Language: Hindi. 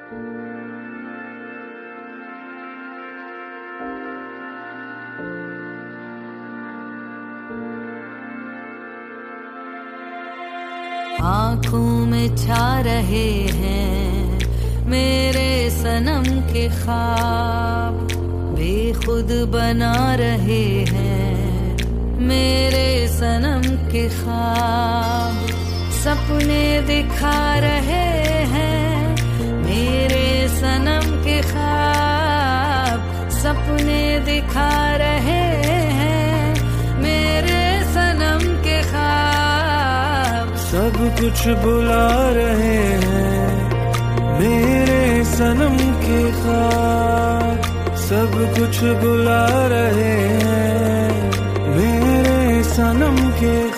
आँखों में छा रहे हैं मेरे सनम के ख्वाब, बेखुद बना रहे हैं मेरे सनम के ख्वाब, सपने दिखा रहे हैं मेरे सनम के ख्वाब, सपने दिखा रहे हैं मेरे सनम के ख्वाब। सब कुछ बुला रहे हैं मेरे सनम के ख्वाब, सब कुछ बुला रहे हैं मेरे सनम के